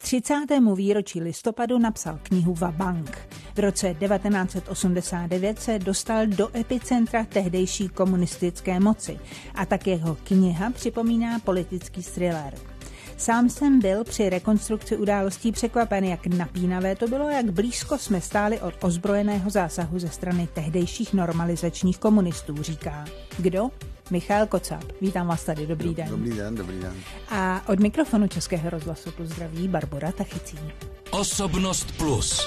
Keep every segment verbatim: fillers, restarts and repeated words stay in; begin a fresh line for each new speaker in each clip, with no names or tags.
třicátému výročí listopadu napsal knihu Va-bank. V roce devatenáct set osmdesát devět se dostal do epicentra tehdejší komunistické moci a tak jeho kniha připomíná politický thriller. Sám jsem byl při rekonstrukci událostí překvapen, jak napínavé to bylo, jak blízko jsme stáli od ozbrojeného zásahu ze strany tehdejších normalizačních komunistů, říká. Kdo? Michal Kocáb. Vítám vás tady, dobrý den.
Dobrý den, dobrý den.
A od mikrofonu Českého rozhlasu pozdraví Barbora Tachicín.
Osobnost plus.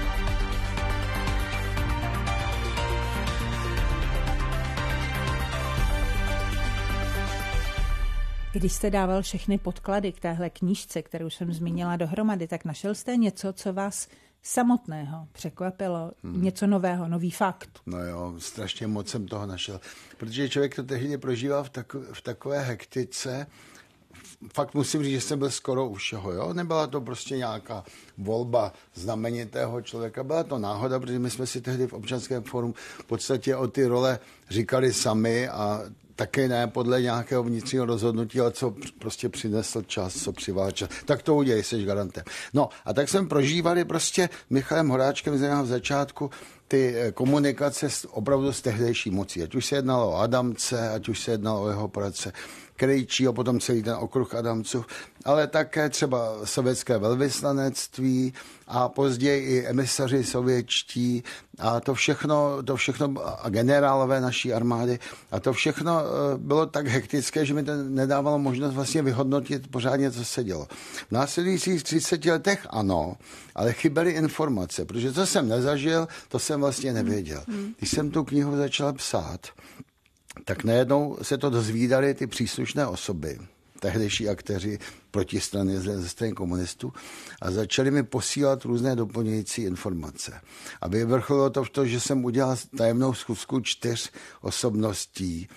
Když jste dával všechny podklady k téhle knížce, kterou jsem zmínila dohromady, tak našel jste něco, co vás samotného překvapilo, hmm. něco nového, nový fakt?
No jo, strašně moc jsem toho našel, protože člověk to tehdy prožíval v, tako, v takové hektice. Fakt musím říct, že jsem byl skoro u všeho, jo? Nebyla to prostě nějaká volba znamenitého člověka, byla to náhoda, protože my jsme si tehdy v Občanském fórum v podstatě o ty role říkali sami a taky ne podle nějakého vnitřního rozhodnutí, ale co prostě přinesl čas, co přiváděl čas. Tak to udělej, jsi garantem. No a tak jsme prožívali prostě Michalem Horáčkem z začátku ty komunikace opravdu s tehdejší mocí. Ať už se jednalo o Adamce, ať už se jednalo o jeho poradce Krejčího, potom celý ten okruh Adamců, ale také třeba sovětské velvyslanectví a později i emisaři sovětští a to všechno, to všechno a generálové naší armády a to všechno bylo tak hektické, že mi to nedávalo možnost vlastně vyhodnotit pořádně, co se dělo. V následujících třiceti letech ano, ale chyběly informace, protože co jsem nezažil, to jsem vlastně nevěděl. Když jsem tu knihu začal psát, tak najednou se to dozvídali ty příslušné osoby, tehdejší aktéři protistrany ze strany komunistů a začali mi posílat různé doplňující informace. A vyvrcholilo to v to, že jsem udělal tajemnou schůzku čtyř osobností.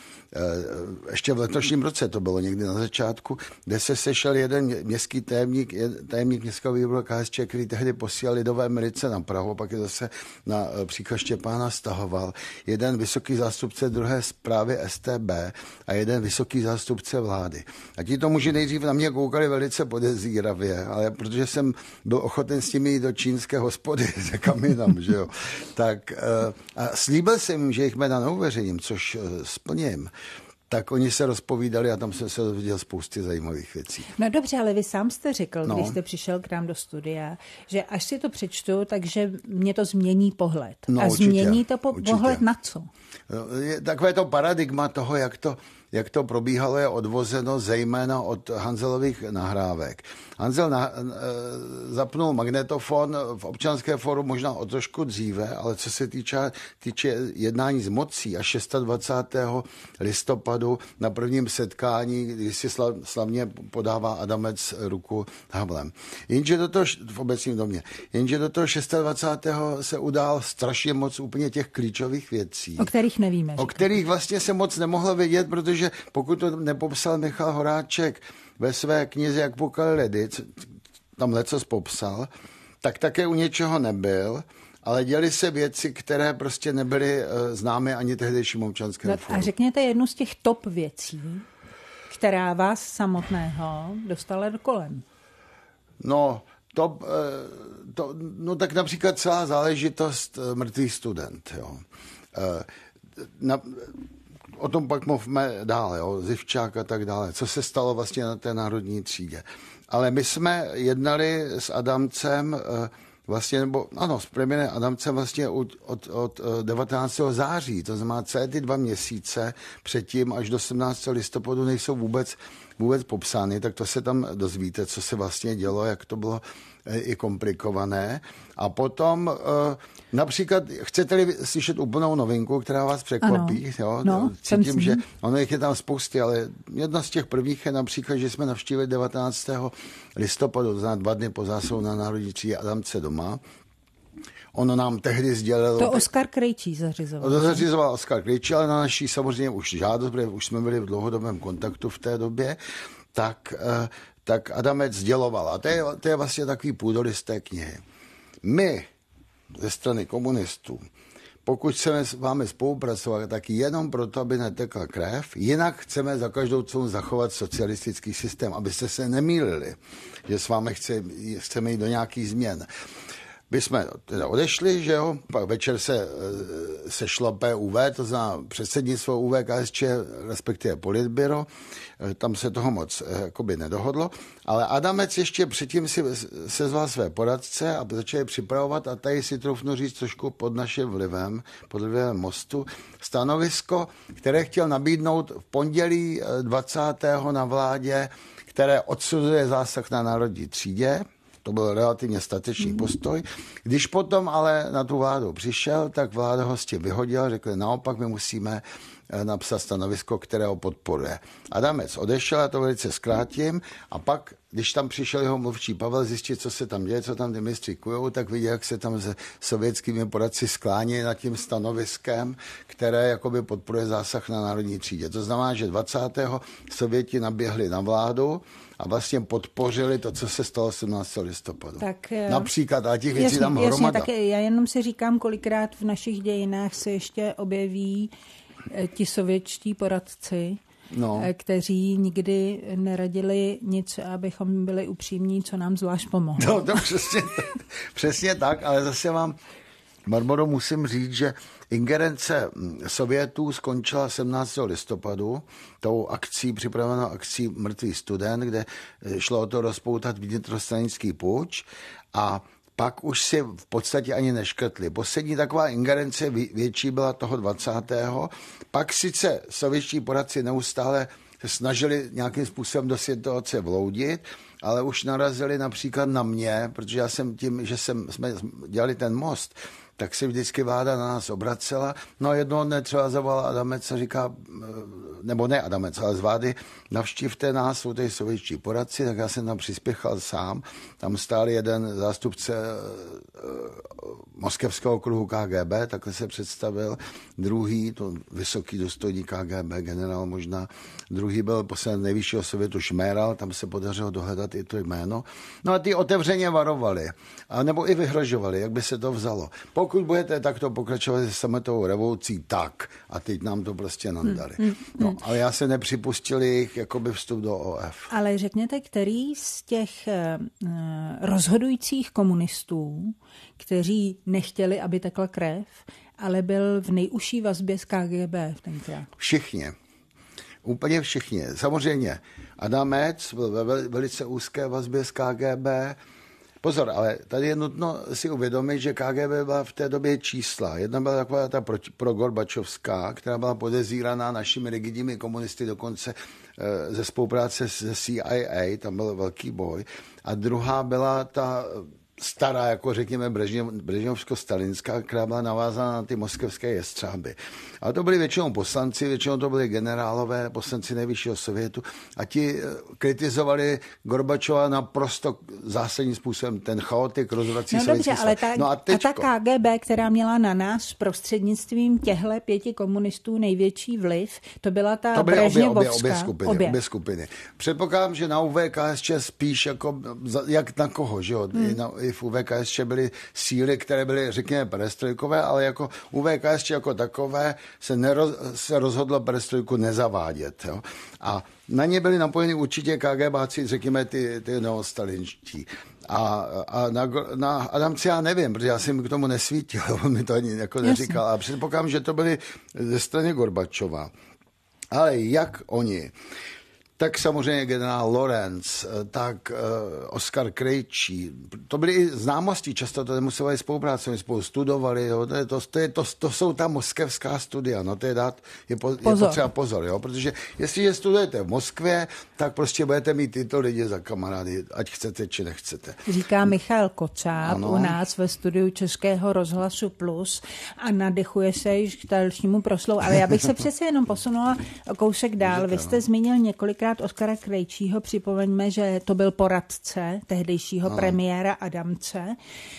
Ještě v letošním roce to bylo někdy na začátku, kde se sešel jeden městský tajemník, tajemník městského výboru K S Č, který tehdy posílal lidové milice na Prahu, pak je zase na příkaz Štěpána stahoval. Jeden vysoký zástupce druhé zprávy S T B a jeden vysoký zástupce vlády. A ti to muži nejdřív na mě koukali velice podezíravě, ale protože jsem byl ochoten s nimi jít do čínské hospody, kam jinam, že jo. Tak a slíbil jsem jim, že jich jména neuveřejním, což splním. Tak oni se rozpovídali a tam jsem se dozvěděl spousty zajímavých věcí.
No dobře, ale vy sám jste řekl,
no.
když jste přišel k nám do studia, že až si to přečtu, takže mě to změní pohled.
No,
a
určitě,
změní to po-
určitě.
pohled na co?
Je takové to paradigma toho, jak to, jak to probíhalo, je odvozeno zejména od Hanzelových nahrávek. Hanzel na, zapnul magnetofon v Občanské fóru možná o trošku dříve, ale co se týče, týče jednání s mocí a dvacátého šestého listopadu na prvním setkání, kdy si slav, slavně podává Adamec ruku Havlem. Jenže do toho, v obecním domě, jenže do toho dvacátého šestého se udál strašně moc úplně těch klíčových věcí.
O kterých nevíme.
O kterých vlastně se moc nemohlo vědět, protože pokud to nepopsal Michal Horáček ve své knize Jak pukali ledy, tam lecos popsal, tak také u něčeho nebyl, ale děly se věci, které prostě nebyly známy ani tehdejším Občanskému fóru.
A řekněte jednu z těch top věcí, která vás samotného dostala do kolen.
No, top, to, no tak například celá záležitost Mrtvý student, jo. Na, o tom pak mluvíme dále, jo, Zivčák a tak dále, co se stalo vlastně na té národní třídě. Ale my jsme jednali s Adamcem vlastně, nebo ano, s premiérem Adamcem vlastně od, od, od devatenáctého září, to znamená celé ty dva měsíce předtím až do sedmnáctého listopadu nejsou vůbec, vůbec popsány, tak to se tam dozvíte, co se vlastně dělo, jak to bylo i komplikované. A potom například, chcete-li slyšet úplnou novinku, která vás překvapí, jo?
No,
cítím, že ono jich je tam spousty, ale jedna z těch prvních je například, že jsme navštívili devatenáctého listopadu, to znamená dva dny po zásahu na národní třídě Adamce doma. Ono nám tehdy sdělil...
To Oskar Krejčí zařizoval.
To zařizoval Oskar Krejčí, ale na naší samozřejmě už žádost, protože už jsme byli v dlouhodobém kontaktu v té době, tak, tak Adamec sděloval. A to je, to je vlastně takový půdorys té knihy. My ze strany komunistů pokud chceme s vámi spolupracovat, tak jenom proto, aby netekla krev, jinak chceme za každou cenu zachovat socialistický systém, abyste se nemýlili, že s vámi chce, chceme jít do nějakých změn. My jsme teda odešli, že jo, pak večer se sešlo P U V, to znamená předsednictvo U V K S Č, respektive politbyro, tam se toho moc jakoby nedohodlo, ale Adamec ještě předtím si sezval své poradce a začali připravovat, a tady si troufnu říct trošku pod naším vlivem, pod vlivem Mostu, stanovisko, které chtěl nabídnout v pondělí dvacátého na vládě, které odsuzuje zásah na národní třídě. To byl relativně statečný postoj. Když potom ale na tu vládu přišel, tak vláda ho s tím vyhodila, řekli, naopak my musíme napsat stanovisko, které ho podporuje. Adamec odešel, já to velice zkrátím, a pak, když tam přišel jeho mluvčí Pavel zjistit, co se tam děje, co tam ty ministři kujou, tak viděl, jak se tam se sovětskými poradci sklání nad tím stanoviskem, které jakoby podporuje zásah na národní třídě. To znamená, že dvacátého Sověti naběhli na vládu a vlastně podpořili to, co se stalo sedmnáctého listopadu. Tak, například, a těch věcí tam hromada.
Jasně, tak já jenom si říkám, kolikrát v našich dějinách se ještě objeví ti sovětští poradci, no. kteří nikdy neradili nic, abychom byli upřímní, co nám zvlášť pomohlo.
No, to přesně, přesně tak, ale zase vám, Barboro, musím říct, že ingerence Sovětů skončila sedmnáctého listopadu tou akcí, připravenou akcí Mrtvý student, kde šlo o to rozpoutat vnitrostranický puč, a pak už si v podstatě ani neškrtli. Poslední taková ingerence větší byla toho dvacátého Pak sice sovětští poradci neustále se snažili nějakým způsobem do situace vloudit, ale už narazili například na mě, protože já jsem tím, že jsem, jsme dělali ten most, tak se vždycky vláda na nás obracela. No jednoho dne třeba zavolal Adamec a říká, nebo ne Adamec, ale z vlády, navštívte nás, jsou tady sovětští poradci, tak já jsem tam přispěchal sám. Tam stál jeden zástupce moskevského okruhu K G B, takhle se představil. Druhý, to vysoký důstojník K G B, generál možná. Druhý byl poslanec nejvyššího sovětu Šméral, tam se podařilo dohledat i to jméno. No a ty otevřeně varovali, a nebo i vyhrožovali, jak by se to vzalo. Pokud budete takto pokračovat se sametovou revolucí, tak. A teď nám to prostě nandali. Hmm, hmm, no, ale já se nepřipustil jejich jakoby vstup do O F.
Ale řekněte, který z těch uh, rozhodujících komunistů, kteří nechtěli, aby tekla krev, ale byl v nejužší vazbě s K G B tenkrát?
Všichni. Úplně všichni. Samozřejmě Adamec byl ve velice úzké vazbě s K G B. Pozor, ale tady je nutno si uvědomit, že K G B byla v té době čísla. Jedna byla taková ta progorbačovská, která byla podezíraná našimi rigidními komunisty, dokonce e, ze spolupráce se C I A, tam byl velký boj. A druhá byla ta stará, jako řekněme Brežněv, brežněvsko-stalinská, která byla navázána na ty moskevské jestřáby. A to byli většinou poslanci, většinou to byli generálové, poslanci nejvyššího sovětu, a ti kritizovali Gorbačova naprosto zásadním způsobem, ten chaotik rozvrací
no
sovětský
dobře, ale ta,
no a,
a ta K G B, která měla na nás prostřednictvím těchto pěti komunistů největší vliv, to byla ta
to byly
Brežněvovská.
Obě, obě, obě, skupiny, obě. obě skupiny. Předpokládám, že na U V K S Č spíš jako, jak na koho, že jo? Hmm. Na, i v U V K S Č byly síly, které byly, řekněme, perestrojkové, ale jako U V K S Č jako takové se, neroz, se rozhodlo perestrojku nezavádět. Jo? A na ně byli napojeni určitě KGBáci, řekněme, ty, ty neostalinští. A, a na, na Adamce já nevím, protože já jsem k tomu nesvítil, on mi to ani jako neříkal. A předpokládám, že to byli ze strany Gorbačova. Ale jak oni, tak samozřejmě generál Lorenz, tak uh, Oskar Krejčí, to byly i známosti, často to nemuseli spolupráce, my spolu studovali, jo, to, je, to, to, je, to, to jsou ta moskevská studia, no to je dát, je, po, je potřeba pozor, jo, protože jestliže studujete v Moskvě, tak prostě budete mít tyto lidi za kamarády, ať chcete, či nechcete.
Říká Michal Kocáb ano. U nás ve studiu Českého rozhlasu Plus a nadechuje se již k dalšímu proslovu, ale já bych se přece jenom posunula kousek dál. Vy jste zmínil několikrát Oskara Krejčího, připomeňme, že to byl poradce tehdejšího no. premiéra Adamce,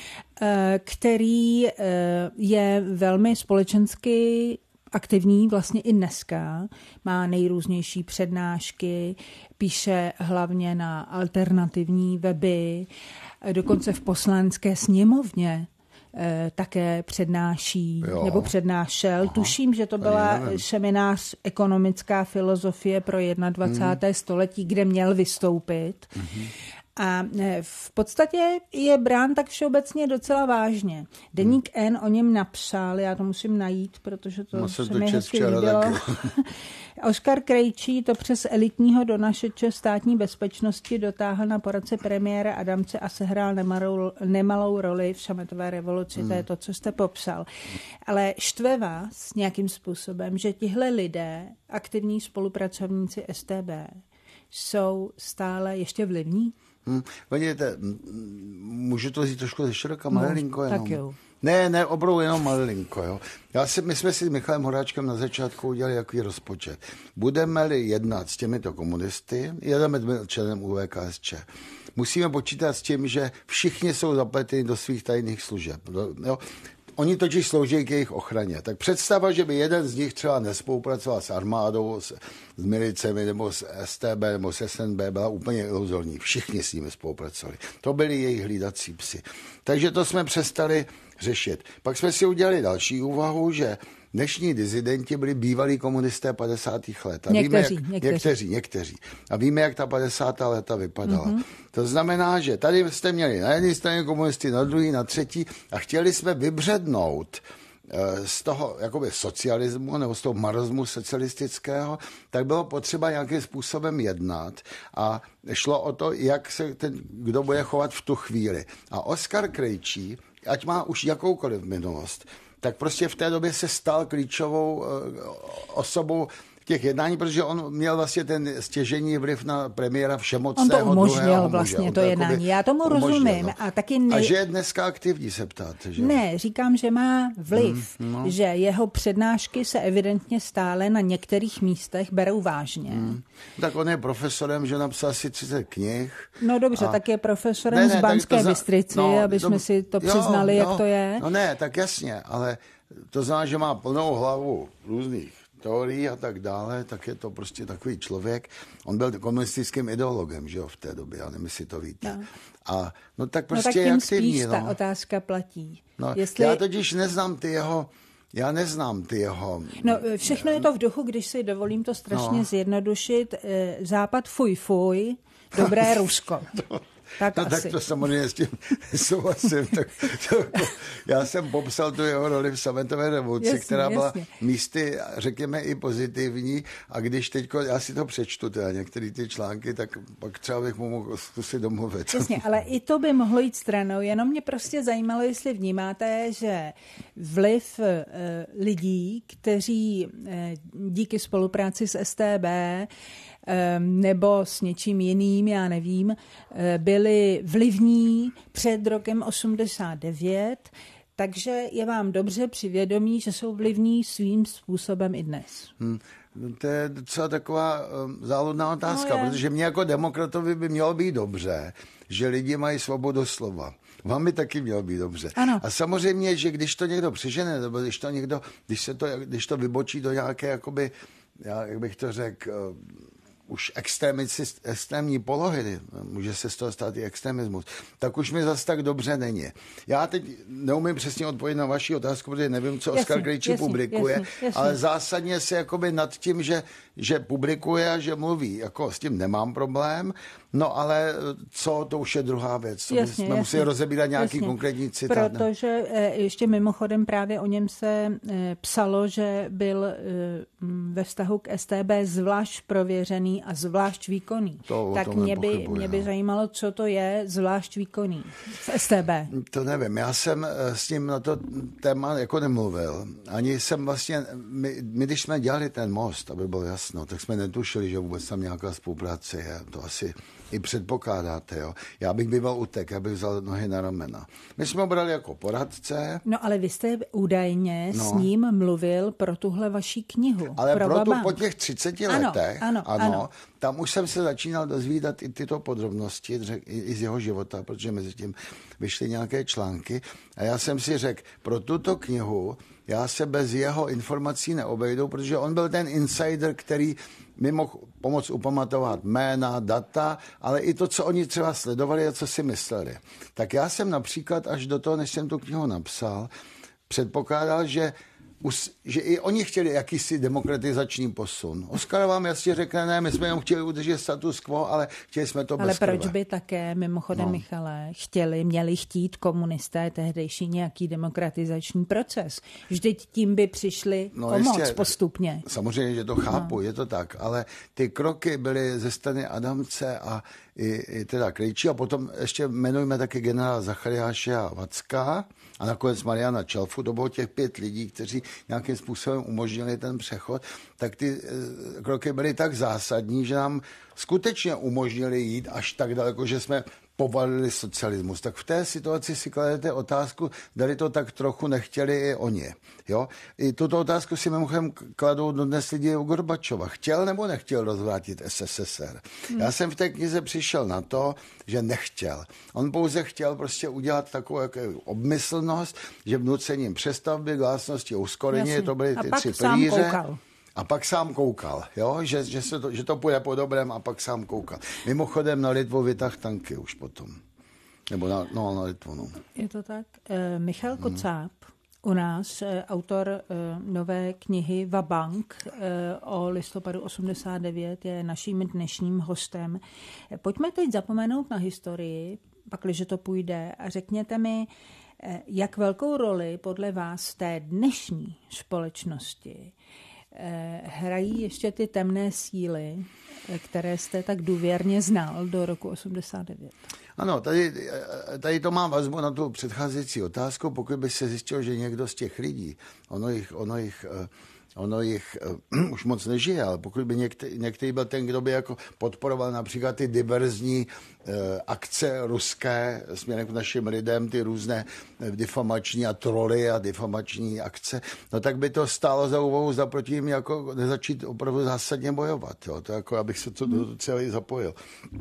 který je velmi společensky aktivní vlastně i dneska, má nejrůznější přednášky, píše hlavně na alternativní weby, dokonce v poslanecké sněmovně eh, také přednáší
Jo.
nebo přednášel.
Aha.
Tuším, že to byla seminář Ekonomická filozofie pro dvacátého Hmm. století, kde měl vystoupit. Hmm. A v podstatě je brán tak všeobecně docela vážně. Deník N o něm napsal, já to musím najít, protože to
no,
se
to
mi hezky líbilo. Oskar Krejčí to přes elitního donašeče státní bezpečnosti dotáhl na poradce premiéra Adamce a sehrál nemalou, nemalou roli v sametové revoluci. Hmm. To je to, co jste popsal. Ale štve vás nějakým způsobem, že tihle lidé, aktivní spolupracovníci S T B, jsou stále ještě vlivní?
Hmm. Podívejte, můžu to říct trošku ze široka, malilinko jenom.
Tak jo.
Ne, ne, opravdu jenom malilinko, jo. Já si, my jsme si s Michalem Horáčkem na začátku udělali jaký rozpočet. Budeme-li jednat s těmito komunisty, jedeme členem U V K S Č. Musíme počítat s tím, že všichni jsou zapleteni do svých tajných služeb. Jo. Oni totiž slouží k jejich ochraně. Tak představa, že by jeden z nich třeba nespolupracoval s armádou, s, s milicemi nebo s S T B nebo s S N B, byla úplně iluzorní. Všichni s nimi spolupracovali. To byli jejich hlídací psi. Takže to jsme přestali řešit. Pak jsme si udělali další úvahu, že dnešní dizidenti byli bývalí komunisté padesátých let. A
někteří,
víme, jak,
někteří.
někteří, někteří. A víme, jak ta padesátá léta vypadala. Mm-hmm. To znamená, že tady jste měli na jedné straně komunisty, na druhé, na třetí a chtěli jsme vybřednout z toho jakoby socialismu nebo z toho marazmu socialistického, tak bylo potřeba nějakým způsobem jednat a šlo o to, jak se ten, kdo bude chovat v tu chvíli. A Oskar Krejčí, ať má už jakoukoliv minulost, tak prostě v té době se stal klíčovou uh, osobou těch jednání, protože on měl vlastně ten stěžení vliv na premiéra všemocného.
On to umožnil vlastně
on
to jednání. Já tomu
umožnil,
rozumím.
No.
A, taky nej...
a že je dneska aktivní, se ptáte, že?
Ne, říkám, že má vliv. Hmm, no. Že jeho přednášky se evidentně stále na některých místech berou vážně. Hmm.
Tak on je profesorem, že napsal asi třicet knih.
No dobře, a... tak je profesorem ne, ne, z Banské za... Bystrici, no, aby jsme si to přiznali, jo, jak
no,
to je.
No ne, tak jasně, ale to znamená, že má plnou hlavu různých teorií a tak dále, tak je to prostě takový člověk. On byl komunistickým ideologem, že jo, v té době, já nevím, jestli to víte. No. A no tak prostě
no, tak
je aktivní.
Spíš
no.
ta otázka platí.
No,
Jestli...
Já totiž neznám ty jeho, já neznám ty jeho...
No všechno je to v duchu, když si dovolím to strašně no. zjednodušit. Západ fuj fuj, dobré Rusko. Tak,
no, tak to samozřejmě s tím souhlasím. Tak, to, já jsem popsal tu jeho roli v sametové revoluci, jasně, která byla jasně. místy, řekněme, i pozitivní. A když teďko, já si to přečtu, teda některé ty články, tak pak třeba bych mu mohl zkusit domluvit.
Jasně, ale i to by mohlo jít stranou. Jenom mě prostě zajímalo, jestli vnímáte, že vliv e, lidí, kteří e, díky spolupráci s S T B nebo s něčím jiným, já nevím, byli vlivní před rokem osmdesát devět, takže je vám dobře při vědomí, že jsou vlivní svým způsobem i dnes. Hmm.
To je docela taková um, záludná otázka, no protože mě jako demokratovi by mělo být dobře, že lidi mají svobodu slova. Vám by taky mělo být dobře.
Ano.
A samozřejmě, že když to někdo přežene, nebo když to někdo, když se to, když to vybočí do nějaké, jakoby, já, jak bych to řekl, už extrémní polohy, může se z toho stát i extremismus, tak už mi zase tak dobře není. Já teď neumím přesně odpovědět na vaši otázku, protože nevím, co Oskar Krejčí publikuje, jasný, jasný. Ale zásadně se jakoby nad tím, že, že publikuje a že mluví, jako s tím nemám problém, no ale co, to už je druhá věc. Co jasně, jsme jasně. museli rozebírat nějaký jasně. konkrétní citát.
Protože ještě mimochodem právě o něm se psalo, že byl ve vztahu k S T B zvlášť prověřený a zvlášť výkonný.
To,
tak mě by, mě by zajímalo, co to je zvlášť výkonný v S T B.
To nevím, já jsem s ním na to téma jako nemluvil. Ani jsem vlastně, my, my když jsme dělali ten most, aby bylo jasno, tak jsme netušili, že vůbec tam nějaká spolupráce je. To asi i předpokládáte, jo. Já bych býval utek, já bych vzal nohy na ramena. My jsme ho brali jako poradce.
No ale vy jste údajně no. s ním mluvil pro tuhle vaší knihu.
Ale
pro,
pro tu po těch třiceti
ano,
letech,
ano,
ano,
ano.
tam už jsem se začínal dozvídat i tyto podrobnosti, řek, i, i z jeho života, protože mezi tím vyšly nějaké články. A já jsem si řekl, pro tuto knihu já se bez jeho informací neobejdu, protože on byl ten insider, který mi mohl pomoct upamatovat jména, data, ale i to, co oni třeba sledovali a co si mysleli. Tak já jsem například až do toho, než jsem tu knihu napsal, předpokládal, že že i oni chtěli jakýsi demokratizační posun. Oskar vám jasně řekne, ne, my jsme jenom chtěli udržet status quo, ale chtěli jsme to bez
Ale proč
krve.
by také, mimochodem, no. Michale, chtěli, měli chtít komunisté tehdejší nějaký demokratizační proces? Vždyť tím by přišli no, o moc ještě, postupně.
Samozřejmě, že to chápu, no. Je to tak, ale ty kroky byly ze strany Adamce a i, i teda Krejčí a potom ještě jmenujeme taky generála Zachariáše a Vacka a nakonec Mariana Čelfu, to bylo těch pět lidí, kteří nějakým způsobem umožnili ten přechod, tak ty e, kroky byly tak zásadní, že nám skutečně umožnili jít až tak daleko, že jsme povalili socialismus. Tak v té situaci si kladete otázku, dali to tak trochu nechtěli i oni. Jo? I tuto otázku si mimochodem kladou dodnes lidi u Gorbačova. Chtěl nebo nechtěl rozvrátit S S S R? Hmm. Já jsem v té knize přišel na to, že nechtěl. On pouze chtěl prostě udělat takovou obmyslnost, že vnucením přestavby, glásnosti, uskoreně, to byly ty tři pilíře. A pak sám koukal, jo? Že, že, se to, že to půjde po dobrém a pak sám koukal. Mimochodem na Litvu vytáhl tanky už potom. Nebo na, no, na Litvu, no.
Je to tak? E, Michal Kocáb, u nás, e, autor e, nové knihy Va-bank e, o listopadu osmdesát devět, je naším dnešním hostem. E, pojďme teď zapomenout na historii, pakliže to půjde, a řekněte mi, e, jak velkou roli podle vás v té dnešní společnosti hrají ještě ty temné síly, které jste tak důvěrně znal do roku osmdesát devět.
Ano, tady, tady to má vazbu na tu předcházející otázku. Pokud by se zjistilo, že někdo z těch lidí, ono jich, ono jich, ono jich uh, už moc nežije, ale pokud by některý, některý byl ten, kdo by jako podporoval například ty diverzní uh, akce ruské směrem k našim lidem, ty různé difamační a troly a difamační akce, no tak by to stálo za úvahu, zda proti jim jako nezačít opravdu zásadně bojovat. Jo? To jako, abych se to do celý zapojil.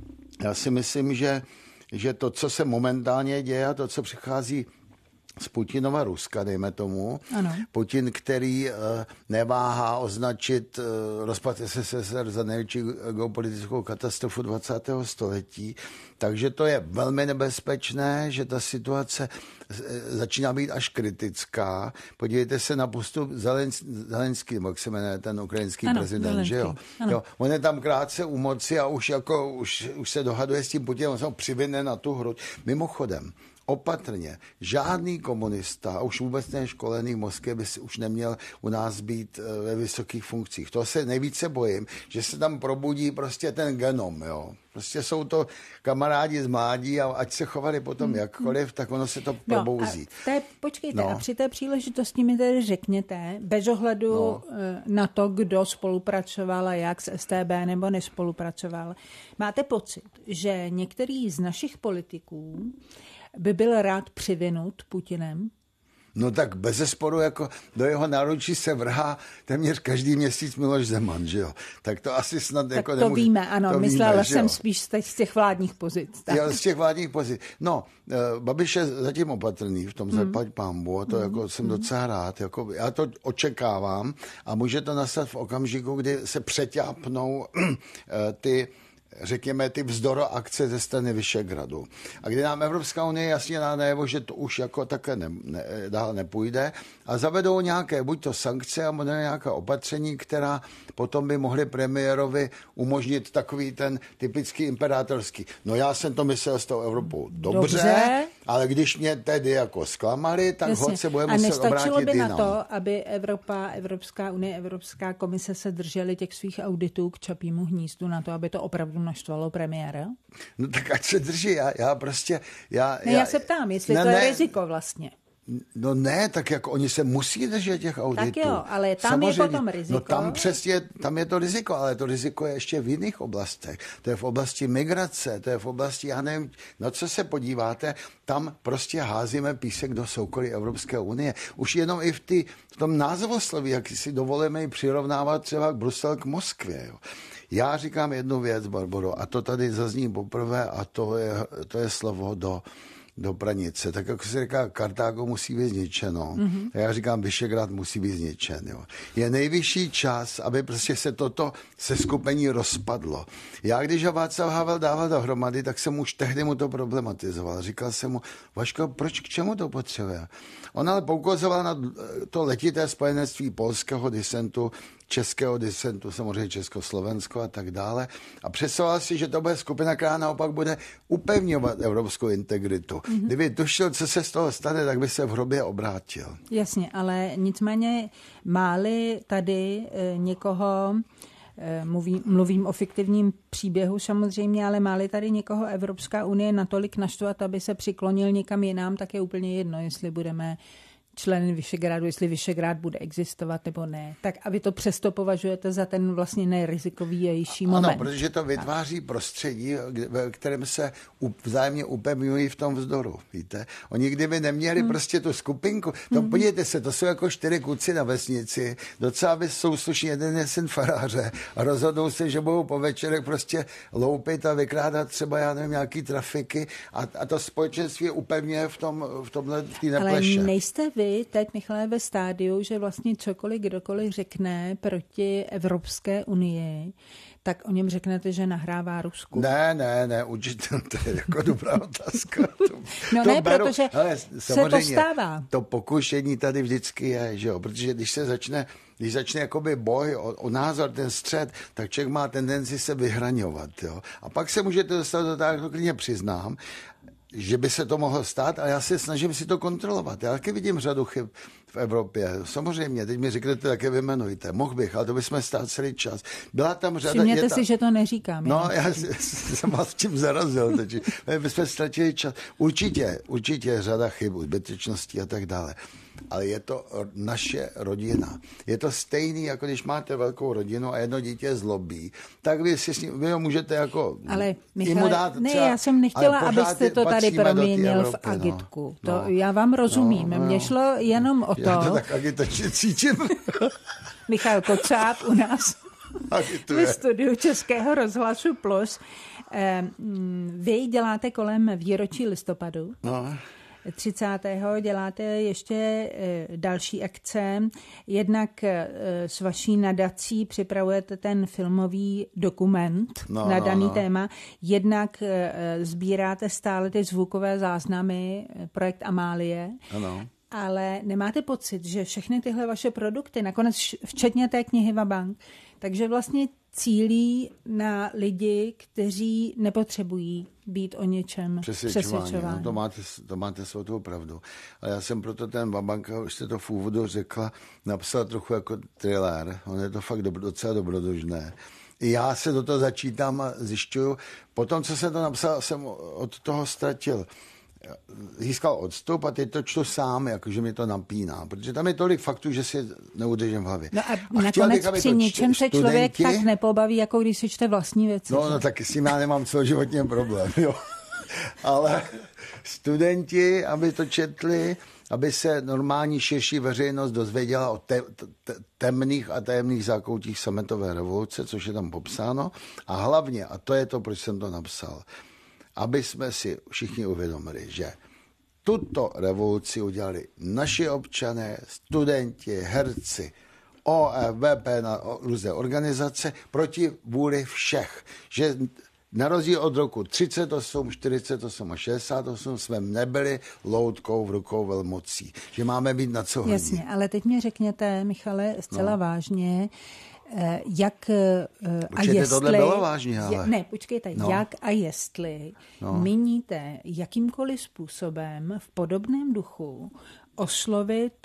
Já si myslím, že, že to, co se momentálně děje a to, co přichází z Putinova Ruska, dejme tomu. Ano. Putin, který uh, neváhá označit uh, rozpad S S S R za největší geopolitickou katastrofu dvacátého století. Takže to je velmi nebezpečné, že ta situace začíná být až kritická. Podívejte se na postup Zelenský, jak se jmenuje ten ukrajinský ano, prezident, že jo? jo? On je tam krátce u moci a už, jako, už, už se dohaduje s tím Putinem, on se ho přivine na tu hruď. Mimochodem, opatrně, žádný komunista, a už vůbec neškolený v Moskvě by si už neměl u nás být ve vysokých funkcích. To se nejvíce bojím, že se tam probudí prostě ten genom, jo. Prostě jsou to kamarádi z mládí a ať se chovali potom jakkoliv, tak ono se to probouzí.
No, té, počkejte, no. A při té příležitosti mi tedy řekněte, bez ohledu no. na to, kdo spolupracoval a jak s S T B nebo nespolupracoval, máte pocit, že některý z našich politiků by byl rád přivinut Putinem?
No tak bezesporu jako do jeho náručí se vrhá téměř každý měsíc Miloš Zeman, že jo? Tak to asi snad
tak
jako
to
nemůže...
víme, ano, to myslela víme, jsem spíš z těch vládních pozic. Tak.
Jo, z těch vládních pozic. No, Babiš je zatím opatrný v tom hmm. zaplať pambu a to hmm. jako jsem hmm. docela rád. Jako, já to očekávám a může to nastat v okamžiku, kdy se přeťápnou ty řekněme, ty vzdoroakce ze strany Vyšehradu. A kdy nám Evropská unie jasně dá najevo, že to už jako také ne, ne, dál nepůjde a zavedou nějaké, buď to sankce, nebo nějaká opatření, která potom by mohly premiérovi umožnit takový ten typický imperátorský. No já jsem to myslel s tou Evropou dobře, dobře. Ale když mě tedy jako zklamali, tak hod se budeme muset obrátit jinam. A nestačilo
by na to, aby Evropa, Evropská unie, Evropská komise se držely těch svých auditů k Čapímu hnízdu na to, aby to opravdu naštvalo premiéra?
No tak ať se drží, já, já prostě... Já,
ne, já, já se ptám, jestli ne, to je ne, riziko vlastně.
No ne, tak jako oni se musí držet těch auditů.
Tak jo, ale tam samozřejmě, je potom riziko.
No tam přesně, tam je to riziko, ale to riziko je ještě v jiných oblastech. To je v oblasti migrace, to je v oblasti, já nevím, na co se podíváte, tam prostě házíme písek do soukolí Evropské unie. Už jenom i v, ty, v tom názvosloví, jak si dovolíme ji přirovnávat třeba k Brusel k Moskvě, jo. Já říkám jednu věc, Barboro, a to tady zazní poprvé, a to je, to je slovo do, do pranice. Tak jako se říká, Kartágo musí být zničeno. Mm-hmm. A já říkám, Vyšegrad musí být zničen. Jo. Je nejvyšší čas, aby prostě se toto seskupení rozpadlo. Já, když ho Václav Havel dával dohromady, tak jsem už tehdy mu to problematizoval. Říkal jsem mu, Vaško, proč k čemu to potřebuje? On ale poukazoval na to letité spojenectví polského disentu, českého disentu, samozřejmě Československo a tak dále. A představoval si, že to bude skupina, která naopak bude upevňovat evropskou integritu. Mm-hmm. Kdyby tušil, co se z toho stane, tak by se v hrobě obrátil.
Jasně, ale nicméně máli tady e, někoho, e, mluvím, mluvím o fiktivním příběhu samozřejmě, ale máli tady někoho Evropská unie natolik naštvat, aby se přiklonil někam jinam, tak je úplně jedno, jestli budeme členy Vyšegrádu, jestli Vyšegrád bude existovat nebo ne. Tak a vy to přesto považujete za ten vlastně nejrizikovější moment.
Ano, protože to vytváří prostředí, ve kterém se vzájemně upevňují v tom vzdoru. Víte? Oni kdyby neměli hmm. prostě tu skupinku, to hmm. podívejte se, to jsou jako čtyři kluci na vesnici, docela by jsou slušní, jeden je syn faráře a rozhodnou se, že budou po večerech prostě loupit a vykrádat třeba, já nevím, nějaký trafiky a, a to společenství upevňuje v tom, v tomhle, v té nepleše.
Ale nejste vy teď, Michale, ve stádiu, že vlastně cokoliv kdokoliv řekne proti Evropské unii, tak o něm řeknete, že nahrává Rusku.
Ne, ne, ne, určitě, to je jako dobrá otázka. To,
no
to
ne,
beru,
protože
ale
se to stává.
To pokušení tady vždycky je, že jo, protože když se začne, když začne jakoby boj o, o názor, ten střed, tak člověk má tendenci se vyhraňovat, jo. A pak se můžete dostat do toho, to klidně přiznám, že by se to mohlo stát a já se snažím si to kontrolovat. Já taky vidím řadu chyb v Evropě. Samozřejmě, teď mi řeknete, také vyjmenujte. Mohl bych, ale to bychom stál celý čas. Byla tam řada...
Všimněte
ta...
si, že to neříkám.
No, já, já jsem vás tím zarazil. Takže my jsme ztratili čas. Určitě, určitě řada chyb, zbytečností a tak dále. Ale je to naše rodina. Je to stejný, jako když máte velkou rodinu a jedno dítě zlobí, tak vy si s ním, vy ho můžete jako...
Ale Michale, dát ne, třeba, já jsem nechtěla, abyste to tady proměnil v agitku. No, to, no, já vám rozumím. No, no, Mně šlo jenom o to...
Já to tak agitačně cítím.
Michal Kocáb u nás ve studiu Českého rozhlasu Plus. Vy děláte kolem výročí listopadu. No. třicátého děláte ještě další akce. Jednak s vaší nadací připravujete ten filmový dokument no, na daný no, no. téma. Jednak sbíráte stále ty zvukové záznamy, projekt Amálie. Ano. Ale nemáte pocit, že všechny tyhle vaše produkty, nakonec včetně té knihy Vabank, takže vlastně cílí na lidi, kteří nepotřebují být o něčem přesvědčováni.
No, to máte, to máte svatou pravdu. Ale já jsem proto ten Vabank, už jste to v úvodu řekla, napsal trochu jako thriller. On je to fakt dobro, docela dobrodružné. I já se do toho začítám a zjišťuju. Potom, co jsem to napsal, jsem od toho ztratil. Získal odstup a teď to čtu sám, jakože mi to napíná, protože tam je tolik faktů, že si neudržím v hlavě.
No a, a nakonec bych, při něčem se člověk tak nepobaví, jako když si čte vlastní věci.
No, no tak s tím já nemám celoživotně problém, jo. Ale studenti, aby to četli, aby se normální širší veřejnost dozvěděla o te, te, temných a tajemných zákoutích sametové revoluce, což je tam popsáno. A hlavně, a to je to, proč jsem to napsal, aby jsme si všichni uvědomili, že tuto revoluci udělali naši občané, studenti, herci, O F V P, na různé organizace, proti vůli všech. Že na rozdíl od roku třicet osm, čtyřicet osm a šedesát osm jsme nebyli loutkou v rukou velmocí. Že máme být na co hodně.
Jasně, ale teď mě řekněte, Michale, zcela no. vážně, jak a
Určitě
jestli...
tohle bylo vážně, ale...
Ne, počkejte, no. jak a jestli no. míníte jakýmkoliv způsobem v podobném duchu oslovit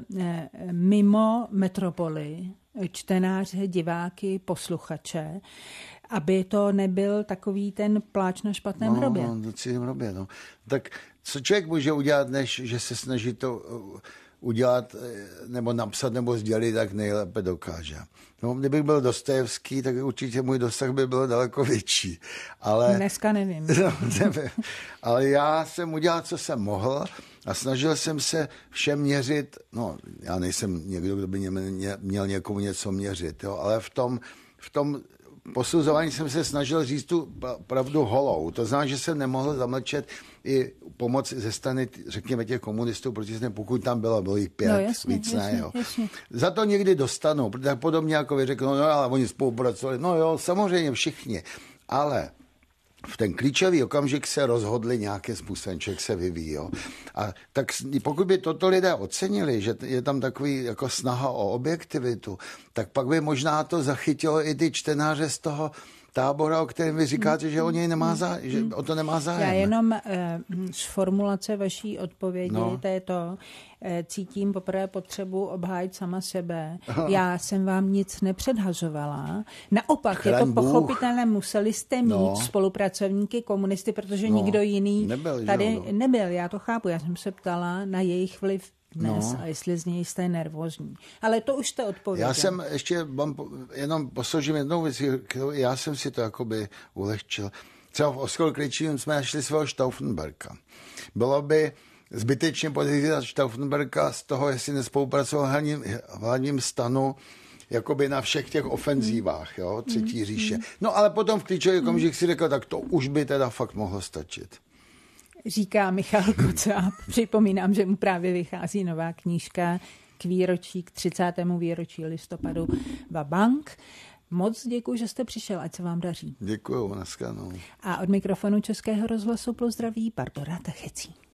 mimo metropoli čtenáře, diváky, posluchače, aby to nebyl takový ten pláč na špatném
no,
hrobě.
No, na hrobě, no. Tak co člověk může udělat, než že se snaží to udělat, nebo napsat, nebo sdělit, tak nejlépe dokáže. No, kdybych byl Dostojevský, tak určitě můj dosah by byl daleko větší. Ale,
dneska nevím.
No, nevím. Ale já jsem udělal, co jsem mohl a snažil jsem se všem měřit, no, já nejsem někdo, kdo by měl někomu něco měřit, jo, ale v tom, v tom posuzování jsem se snažil říct tu pravdu holou. To znamená, že jsem nemohl zamlčet i pomoc ze strany, řekněme, těch komunistů, protože pokud tam bylo, bylo jich pět,
no, jasně,
víc
jasně,
ne, jo.
Jasně.
Za to někdy dostanou, protože tak podobně jako vy řeknou, no ale oni spolupracovali, no jo, samozřejmě všichni, ale v ten klíčový okamžik se rozhodli nějakým způsobem, člověk se vyvíjí. Jo. A tak pokud by toto lidé ocenili, že je tam takový jako snaha o objektivitu, tak pak by možná to zachytilo i ty čtenáře z toho tábora, o kterém vy říkáte, že o něj nemá zájem, že o to nemá zájem.
Já jenom eh, z formulace vaší odpovědi,
no.
to je to, eh, cítím poprvé potřebu obhájit sama sebe. Já jsem vám nic nepředhazovala. Naopak,
Chraň
je to
Bůh.
pochopitelné, museli jste mít
no.
spolupracovníky komunisty, protože
no.
nikdo jiný
nebyl,
tady
no.
nebyl. Já to chápu, já jsem se ptala na jejich vliv dnes
no.
a jestli z něj jste nervózní. Ale to už jste odpověděl.
Já jsem ještě vám jenom posloužím jednou věc, já jsem si to jakoby ulehčil. Třeba v Oskolu Krejčím jsme našli svého Stauffenberga. Bylo by zbytečně podezírat Stauffenberga z toho, jestli nespolupracoval v hlavním, hlavním stanu jakoby na všech těch ofenzívách, jo, třetí říše. No ale potom v klíčový okamžik si řekl, tak to už by teda fakt mohlo stačit.
Říká Michal Kocáb. Připomínám, že mu právě vychází nová knížka k výročí, k třicátému výročí listopadu Va-bank. Moc děkuji, že jste přišel, ať se vám daří.
Děkuju, dneska no.
A od mikrofonu Českého rozhlasu Plus zdraví Barbora Techecí.